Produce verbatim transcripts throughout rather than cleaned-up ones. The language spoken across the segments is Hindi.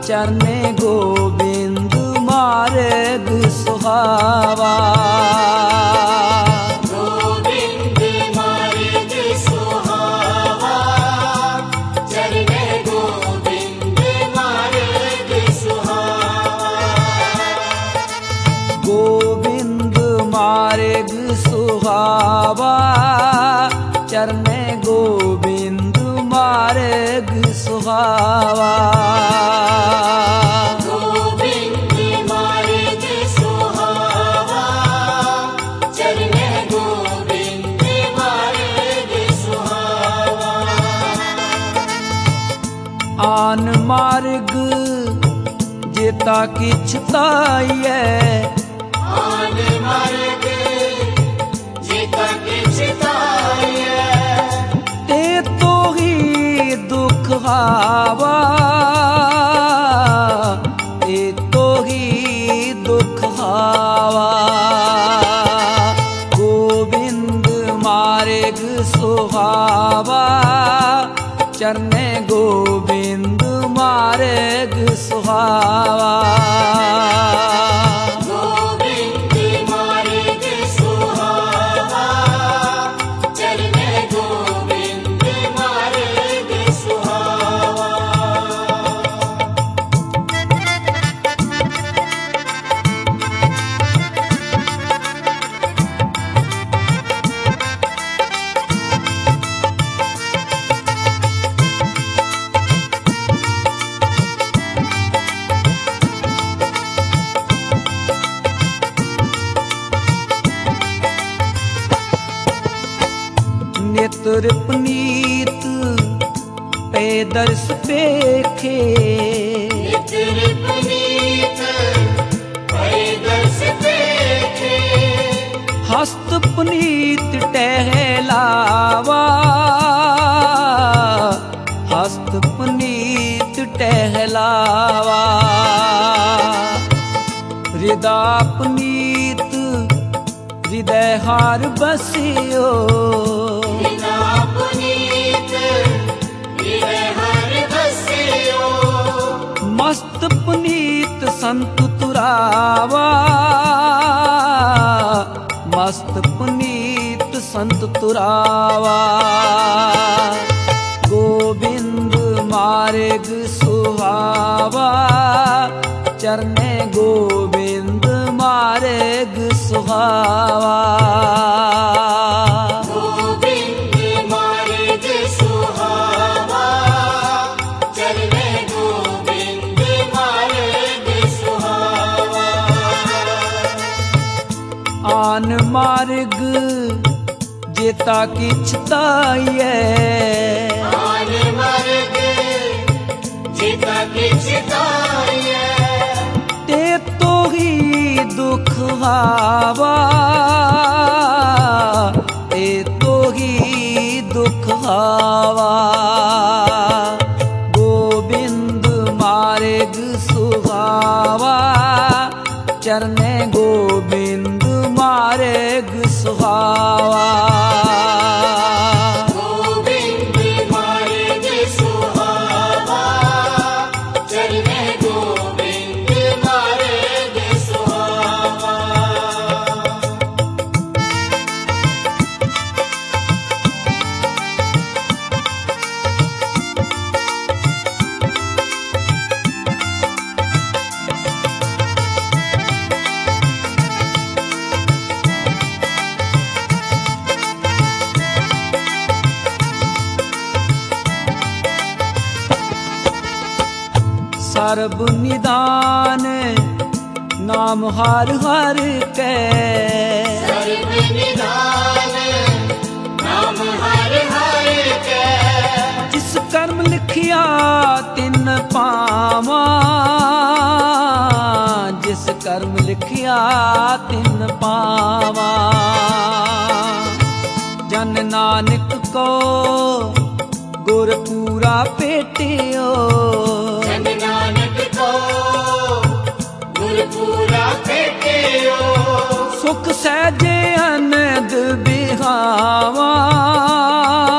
चरने गोविंद मार्ग सुहावा। गोविंद मार्ग सुहावा, चरने गोविंद मार्ग सुहावा। गोविंद मार्ग सुहावा, चरने गोविंद मार्ग सुहावा। गोविंद मार्ग सुहावा, चरने गोविंद मार्ग सुहावा। आन मार्ग जेता किछ ताईए, आन मार्ग जेता किछ ताईए, ते तो ही दुख हावा, ते तो ही दुख हावा। गोविंद मार्ग सुहावा, चरने गोविंद मार्ग सुहावा। गोविंद मार्ग सुहावा, चरने गोविंद मार्ग सुहावा। नेत्र पुनीत पे दर्श पेखे, नेत्र पुनीत पे दर्श पेखे, हस्त पुनीत टहलावा, हस्त पुनीत टहलावा। हृदय पुनीत हृदय हार बसियो, हृदय पुनीत हृदय हर बसियो। मस्त पुनीत संत तुरावा, मस्त पुनीत संत तुरावा। गोविंद मार्ग सुहावा, चरने गोविंद मार्ग सुहावा। गोविंद मार्ग सुहावा, चरने गोविंद मार्ग सुहावा। आन मार्ग जेता किछ ताईए, आन मार्ग जेता किछ ताईए, ते तो ही दुख हावा, ते तो ही दुख हावा। गोविंद मार्ग सुहावा, चरने गोविंद मार्ग सुहावा। गोविंद मार्ग सुहावा, चरने गोविंद मार्ग सुहावा। सर्ब निदान नाम हर हर के, सर्व निधान नाम हर हर के, जिस कर्म लिखिया तिन पावा, जिस कर्म लिखिया तिन पावा। जन नानक को गुर पूरा पेटियो, जन नानक को गुर पूरा पेटियो, सुख सहजे अनंद बिहावा,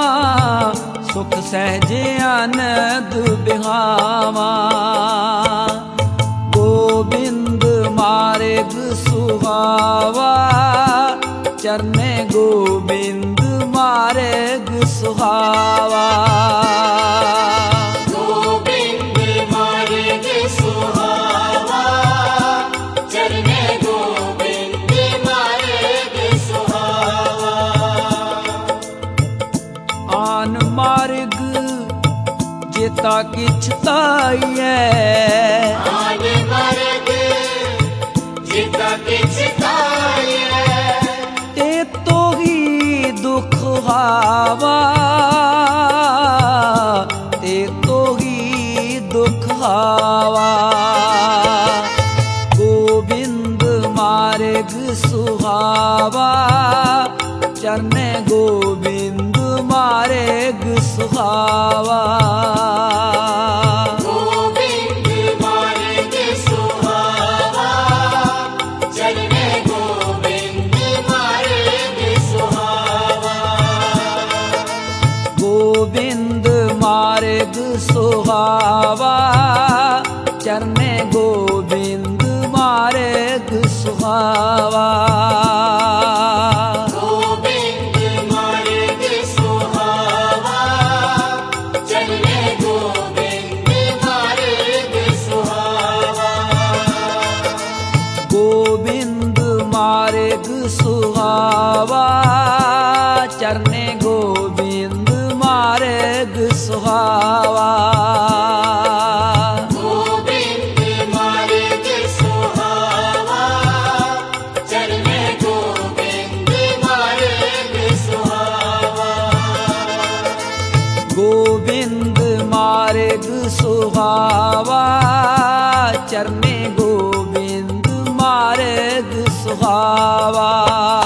सुख सहजे आनंद बिहावा। सुहावा चरने गोबिंद मार्ग सुहावा गोविंद मार्ग सुहावा चरने गोविंद मार्ग सुहावा आन मार्ग जेता किछ ताईए आन मार्ग जेता किछ ताईए ते तो ही दुख हावा ते तो ही दुख हावा गोबिंद मार्ग सुहावा चरने गोबिंद मार्ग सुहावा गोविंद मार्ग सुहावा चरने गोविंद मार्ग सुहावा गोबिंद मार्ग सुहावा चरने गोबिंद मार्ग सुहावा गोविंद मार्ग सुहावा चरने गोविंद मार्ग सुहावा गोबिंद मार्ग सुहावा चरने गोबिंद मार्ग सुहावा गोविंद मार्ग सुहावा चरने गोविंद मार्ग सुहावा गोबिंद मार्ग सुहावा चरने गोबिंद मार्ग सुहावा